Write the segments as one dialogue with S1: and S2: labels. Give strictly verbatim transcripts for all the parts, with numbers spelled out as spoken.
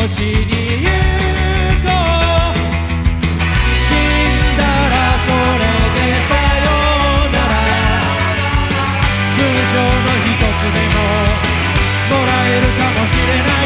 S1: しに行こう。死んだらそれでさよなら。勲章の一つでももらえるかもしれない。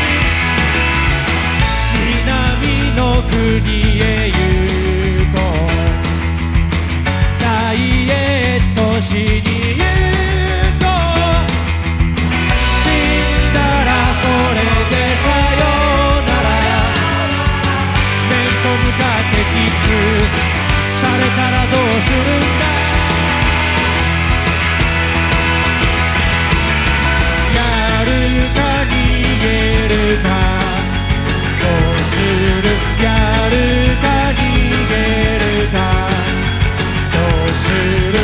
S1: 南の国へ行こう。ダイエットしに行こう。死んだらそれでさよなら。面と向かってキックされたらどうするんだ。やるか逃げるかどうする。やるか逃げるかどうする。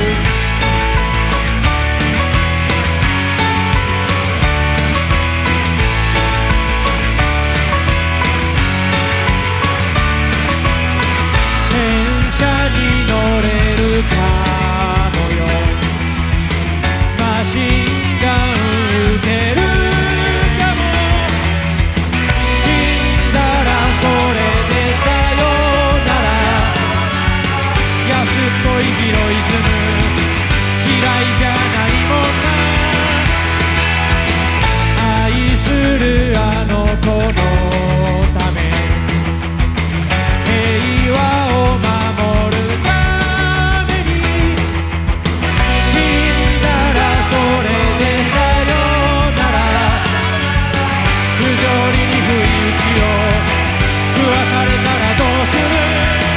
S1: 戦車に乗れるかもよ。マシンガン撃てるかも。死んだらそれでさよなら。安っぽいヒロイズム嫌いじゃないもんな。愛するあの子のため平和を守るために。死んだらそれでさよなら。不条理に不意打ちを食わされたらどうする。